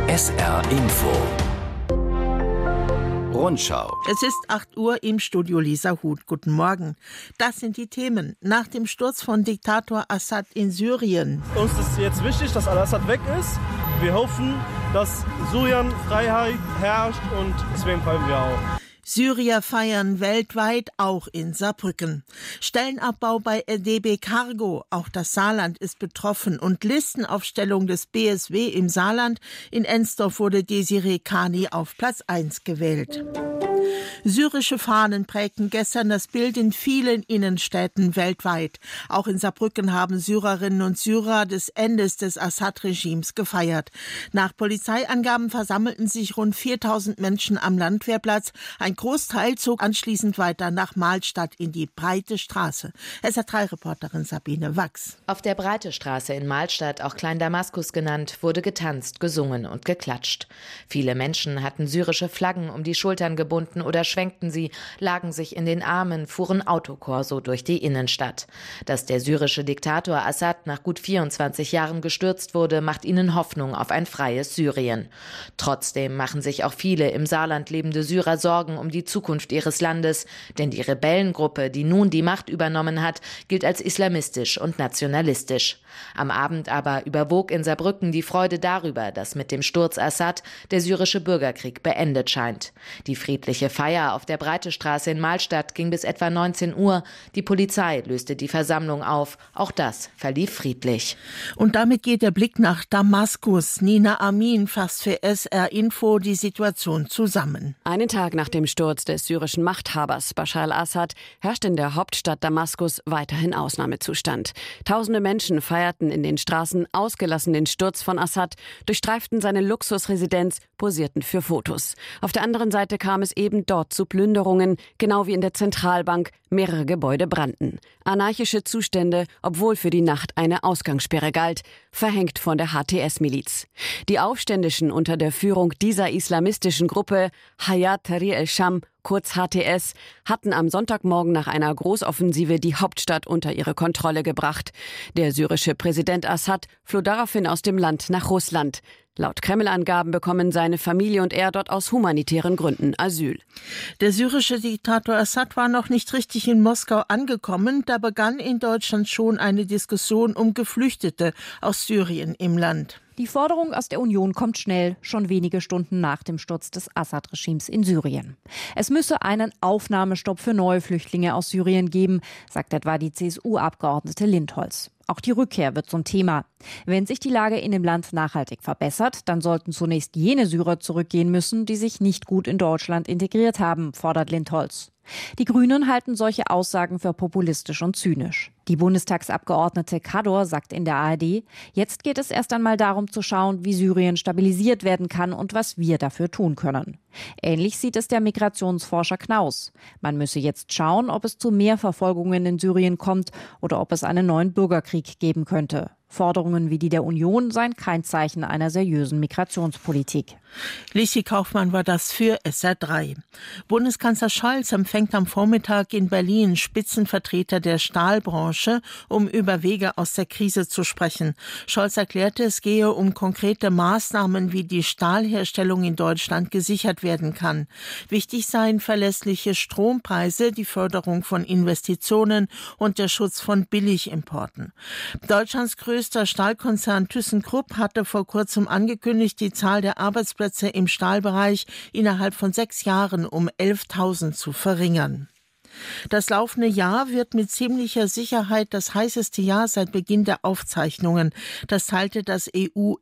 SR Info Rundschau. Es ist 8 Uhr, im Studio Lisa Huth. Guten Morgen. Das sind die Themen. Nach dem Sturz von Diktator Assad in Syrien. Uns ist jetzt wichtig, dass Al-Assad weg ist. Wir hoffen, dass Syrien Freiheit herrscht und deswegen feiern wir auch. Syrier feiern weltweit, auch in Saarbrücken. Stellenabbau bei DB Cargo, auch das Saarland ist betroffen. Und Listenaufstellung des BSW im Saarland. In Ensdorf wurde Desiree Kani auf Platz 1 gewählt. Syrische Fahnen prägten gestern das Bild in vielen Innenstädten weltweit. Auch in Saarbrücken haben Syrerinnen und Syrer des Endes des Assad-Regimes gefeiert. Nach Polizeiangaben versammelten sich rund 4000 Menschen am Landwehrplatz. Ein Großteil zog anschließend weiter nach Mahlstadt in die Breite Straße. SR3-Reporterin Sabine Wachs. Auf der Breite Straße in Mahlstadt, auch Klein Damaskus genannt, wurde getanzt, gesungen und geklatscht. Viele Menschen hatten syrische Flaggen um die Schultern gebunden oder schwenkten sie, lagen sich in den Armen, fuhren Autokorso durch die Innenstadt. Dass der syrische Diktator Assad nach gut 24 Jahren gestürzt wurde, macht ihnen Hoffnung auf ein freies Syrien. Trotzdem machen sich auch viele im Saarland lebende Syrer Sorgen um die Zukunft ihres Landes, denn die Rebellengruppe, die nun die Macht übernommen hat, gilt als islamistisch und nationalistisch. Am Abend aber überwog in Saarbrücken die Freude darüber, dass mit dem Sturz Assad der syrische Bürgerkrieg beendet scheint. Die friedliche Feier auf der Breite Straße in Mahlstadt ging bis etwa 19 Uhr. Die Polizei löste die Versammlung auf. Auch das verlief friedlich. Und damit geht der Blick nach Damaskus. Nina Amin fasst für SR Info die Situation zusammen. Einen Tag nach dem Sturz des syrischen Machthabers Bashar al-Assad herrscht in der Hauptstadt Damaskus weiterhin Ausnahmezustand. Tausende Menschen feierten in den Straßen ausgelassen den Sturz von Assad, durchstreiften seine Luxusresidenz, posierten für Fotos. Auf der anderen Seite kam es eben dort zu Plünderungen, genau wie in der Zentralbank. Mehrere Gebäude brannten. Anarchische Zustände, obwohl für die Nacht eine Ausgangssperre galt, verhängt von der HTS-Miliz. Die Aufständischen unter der Führung dieser islamistischen Gruppe, Hayat Tahrir al-Sham, kurz HTS, hatten am Sonntagmorgen nach einer Großoffensive die Hauptstadt unter ihre Kontrolle gebracht. Der syrische Präsident Assad floh daraufhin aus dem Land nach Russland. Laut Kreml-Angaben bekommen seine Familie und er dort aus humanitären Gründen Asyl. Der syrische Diktator Assad war noch nicht richtig in Moskau angekommen. Da begann in Deutschland schon eine Diskussion um Geflüchtete aus Syrien im Land. Die Forderung aus der Union kommt schnell, schon wenige Stunden nach dem Sturz des Assad-Regimes in Syrien. Es müsse einen Aufnahmestopp für neue Flüchtlinge aus Syrien geben, sagt etwa die CSU-Abgeordnete Lindholz. Auch die Rückkehr wird zum Thema. Wenn sich die Lage in dem Land nachhaltig verbessert, dann sollten zunächst jene Syrer zurückgehen müssen, die sich nicht gut in Deutschland integriert haben, fordert Lindholz. Die Grünen halten solche Aussagen für populistisch und zynisch. Die Bundestagsabgeordnete Kador sagt in der ARD, jetzt geht es erst einmal darum zu schauen, wie Syrien stabilisiert werden kann und was wir dafür tun können. Ähnlich sieht es der Migrationsforscher Knaus. Man müsse jetzt schauen, ob es zu mehr Verfolgungen in Syrien kommt oder ob es einen neuen Bürgerkrieg geben könnte. Forderungen wie die der Union seien kein Zeichen einer seriösen Migrationspolitik. Lissi Kaufmann war das für SR3. Bundeskanzler Scholz empfängt am Vormittag in Berlin Spitzenvertreter der Stahlbranche, um über Wege aus der Krise zu sprechen. Scholz erklärte, es gehe um konkrete Maßnahmen, wie die Stahlherstellung in Deutschland gesichert werden kann. Wichtig seien verlässliche Strompreise, die Förderung von Investitionen und der Schutz von Billigimporten. Deutschlands größter Stahlkonzern ThyssenKrupp hatte vor kurzem angekündigt, die Zahl der Arbeitsplätze im Stahlbereich innerhalb von 6 Jahren um 11.000 zu verringern. Das laufende Jahr wird mit ziemlicher Sicherheit das heißeste Jahr seit Beginn der Aufzeichnungen. Das teilte das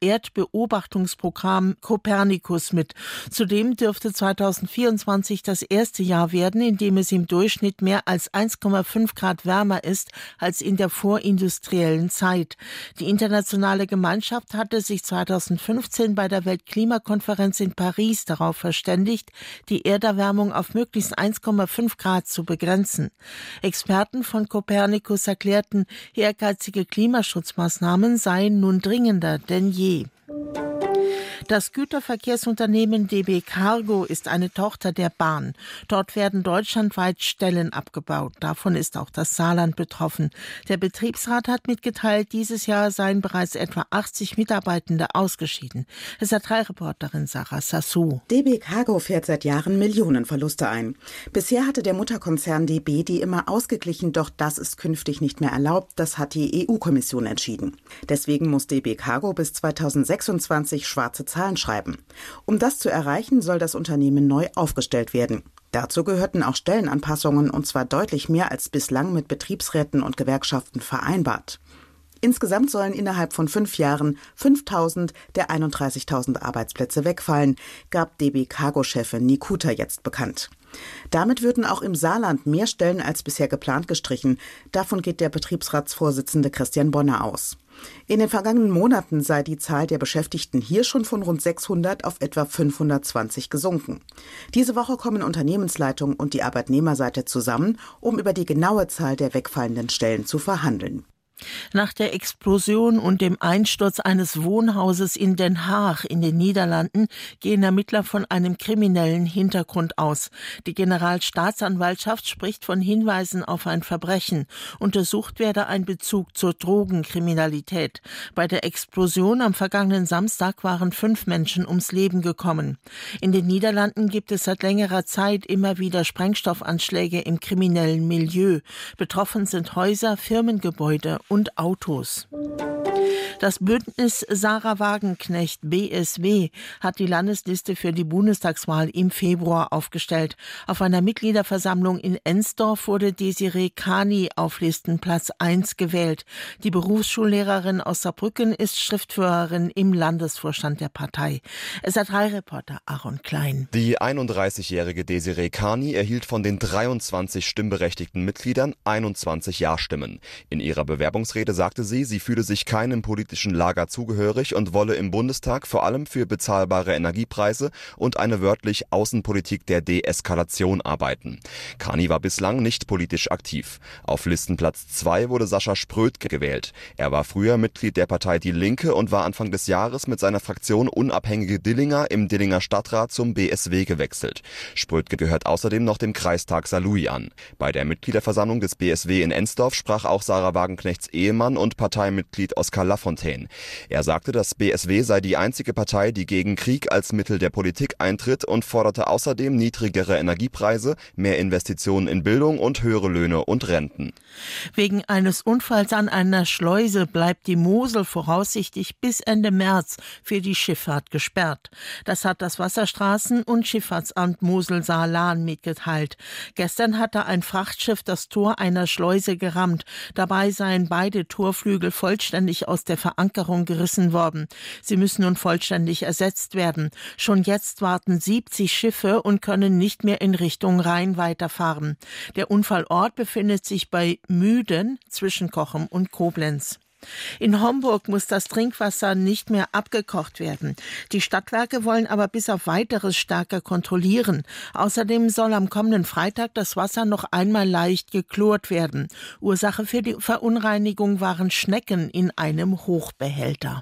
EU-Erdbeobachtungsprogramm Copernicus mit. Zudem dürfte 2024 das erste Jahr werden, in dem es im Durchschnitt mehr als 1,5 Grad wärmer ist als in der vorindustriellen Zeit. Die internationale Gemeinschaft hatte sich 2015 bei der Weltklimakonferenz in Paris darauf verständigt, die Erderwärmung auf möglichst 1,5 Grad zu begrenzen. Experten von Copernicus erklärten, ehrgeizige Klimaschutzmaßnahmen seien nun dringender denn je. Das Güterverkehrsunternehmen DB Cargo ist eine Tochter der Bahn. Dort werden deutschlandweit Stellen abgebaut. Davon ist auch das Saarland betroffen. Der Betriebsrat hat mitgeteilt, dieses Jahr seien bereits etwa 80 Mitarbeitende ausgeschieden. SR3-Reporterin Sarah Sassou. DB Cargo fährt seit Jahren Millionenverluste ein. Bisher hatte der Mutterkonzern DB die immer ausgeglichen, doch das ist künftig nicht mehr erlaubt. Das hat die EU-Kommission entschieden. Deswegen muss DB Cargo bis 2026 schwarze Zahlen schreiben. Um das zu erreichen, soll das Unternehmen neu aufgestellt werden. Dazu gehörten auch Stellenanpassungen, und zwar deutlich mehr als bislang mit Betriebsräten und Gewerkschaften vereinbart. Insgesamt sollen innerhalb von 5 Jahren 5.000 der 31.000 Arbeitsplätze wegfallen, gab DB Cargo-Chefin Nikuta jetzt bekannt. Damit würden auch im Saarland mehr Stellen als bisher geplant gestrichen. Davon geht der Betriebsratsvorsitzende Christian Bonner aus. In den vergangenen Monaten sei die Zahl der Beschäftigten hier schon von rund 600 auf etwa 520 gesunken. Diese Woche kommen Unternehmensleitung und die Arbeitnehmerseite zusammen, um über die genaue Zahl der wegfallenden Stellen zu verhandeln. Nach der Explosion und dem Einsturz eines Wohnhauses in Den Haag in den Niederlanden gehen Ermittler von einem kriminellen Hintergrund aus. Die Generalstaatsanwaltschaft spricht von Hinweisen auf ein Verbrechen. Untersucht werde ein Bezug zur Drogenkriminalität. Bei der Explosion am vergangenen Samstag waren 5 Menschen ums Leben gekommen. In den Niederlanden gibt es seit längerer Zeit immer wieder Sprengstoffanschläge im kriminellen Milieu. Betroffen sind Häuser, Firmengebäude und Autos. Das Bündnis Sarah Wagenknecht BSW hat die Landesliste für die Bundestagswahl im Februar aufgestellt. Auf einer Mitgliederversammlung in Ensdorf wurde Desiree Kani auf Listenplatz 1 gewählt. Die Berufsschullehrerin aus Saarbrücken ist Schriftführerin im Landesvorstand der Partei. SR3-Reporter Aaron Klein. Die 31-jährige Desiree Kani erhielt von den 23 stimmberechtigten Mitgliedern 21 Ja-Stimmen. In ihrer Bewerbungsrede sagte sie fühle sich keinem politischen Lager zugehörig und wolle im Bundestag vor allem für bezahlbare Energiepreise und eine wörtlich Außenpolitik der Deeskalation arbeiten. Kani war bislang nicht politisch aktiv. Auf Listenplatz 2 wurde Sascha Sprödke gewählt. Er war früher Mitglied der Partei Die Linke und war Anfang des Jahres mit seiner Fraktion Unabhängige Dillinger im Dillinger Stadtrat zum BSW gewechselt. Sprödke gehört außerdem noch dem Kreistag Saarlouis an. Bei der Mitgliederversammlung des BSW in Ensdorf sprach auch Sarah Wagenknechts Ehemann und Parteimitglied Oskar Lafontaine. Er sagte, das BSW sei die einzige Partei, die gegen Krieg als Mittel der Politik eintritt und forderte außerdem niedrigere Energiepreise, mehr Investitionen in Bildung und höhere Löhne und Renten. Wegen eines Unfalls an einer Schleuse bleibt die Mosel voraussichtlich bis Ende März für die Schifffahrt gesperrt. Das hat das Wasserstraßen- und Schifffahrtsamt Mosel-Saar-Lahn mitgeteilt. Gestern hatte ein Frachtschiff das Tor einer Schleuse gerammt. Dabei seien beide Torflügel vollständig aus der Verankerung gerissen worden. Sie müssen nun vollständig ersetzt werden. Schon jetzt warten 70 Schiffe und können nicht mehr in Richtung Rhein weiterfahren. Der Unfallort befindet sich bei Müden zwischen Cochem und Koblenz. In Homburg muss das Trinkwasser nicht mehr abgekocht werden. Die Stadtwerke wollen aber bis auf Weiteres stärker kontrollieren. Außerdem soll am kommenden Freitag das Wasser noch einmal leicht geklort werden. Ursache für die Verunreinigung waren Schnecken in einem Hochbehälter.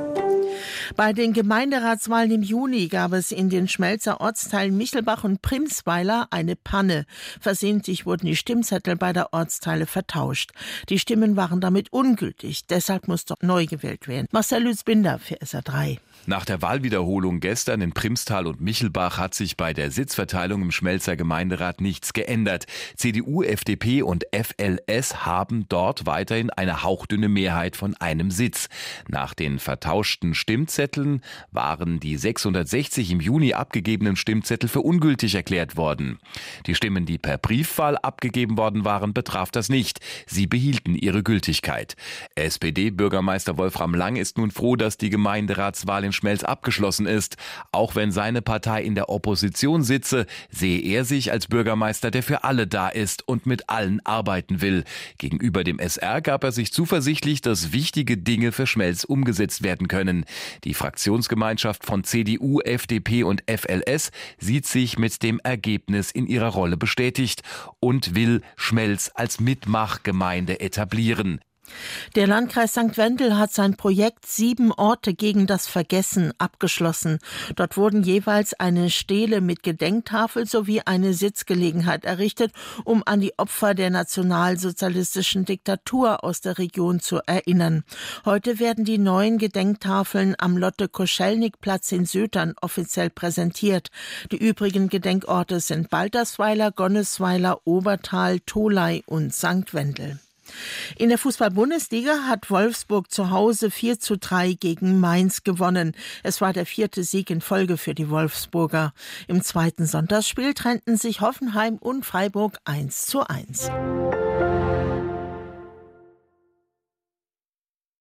Bei den Gemeinderatswahlen im Juni gab es in den Schmelzer Ortsteilen Michelbach und Primsweiler eine Panne. Versehentlich wurden die Stimmzettel beider Ortsteile vertauscht. Die Stimmen waren damit ungültig. Deshalb musste neu gewählt werden. Marcel Lützbinder für SR3. Nach der Wahlwiederholung gestern in Primstal und Michelbach hat sich bei der Sitzverteilung im Schmelzer Gemeinderat nichts geändert. CDU, FDP und FLS haben dort weiterhin eine hauchdünne Mehrheit von einem Sitz. Nach den vertauschten Stimmzetteln waren die 660 im Juni abgegebenen Stimmzettel für ungültig erklärt worden. Die Stimmen, die per Briefwahl abgegeben worden waren, betraf das nicht. Sie behielten ihre Gültigkeit. SPD-Bürgermeister Wolfram Lang ist nun froh, dass die Gemeinderatswahl in Schmelz abgeschlossen ist. Auch wenn seine Partei in der Opposition sitze, sehe er sich als Bürgermeister, der für alle da ist und mit allen arbeiten will. Gegenüber dem SR gab er sich zuversichtlich, dass wichtige Dinge für Schmelz umgesetzt werden können. Die Fraktionsgemeinschaft von CDU, FDP und FLS sieht sich mit dem Ergebnis in ihrer Rolle bestätigt und will Schmelz als Mitmachgemeinde etablieren. Der Landkreis St. Wendel hat sein Projekt 7 Orte gegen das Vergessen abgeschlossen. Dort wurden jeweils eine Stele mit Gedenktafel sowie eine Sitzgelegenheit errichtet, um an die Opfer der nationalsozialistischen Diktatur aus der Region zu erinnern. Heute werden die neuen Gedenktafeln am Lotte-Koschelnik-Platz in Sötern offiziell präsentiert. Die übrigen Gedenkorte sind Baldersweiler, Gonnesweiler, Obertal, Tholey und St. Wendel. In der Fußball-Bundesliga hat Wolfsburg zu Hause 4:3 gegen Mainz gewonnen. Es war der 4. Sieg in Folge für die Wolfsburger. Im zweiten Sonntagsspiel trennten sich Hoffenheim und Freiburg 1:1.